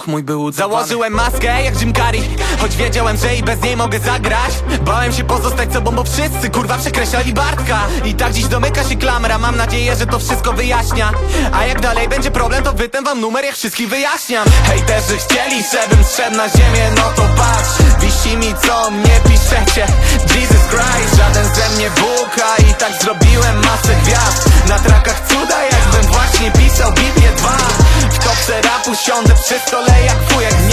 duch mój był udzwany. Założyłem maskę jak Jim Carrey, choć wiedziałem, że i bez niej mogę zagrać. Bałem się pozostać sobą, bo wszyscy kurwa przekreślali Bartka. I tak dziś domyka się klamra, mam nadzieję, że to wszystko wyjaśnia. A jak dalej będzie problem, to wytę wam numer, jak wszystkich wyjaśniam. Hejterzy chcieli, żebym zszedł na ziemię, no to patrz, wisi mi co mnie piszecie. Jesus Christ, żaden ze mnie Bóg, a i tak zrobiłem masę gwiazd. Na trakach cuda, jakbym właśnie pisał Biblię 2. W topce rapu siądę przy stole jak wujek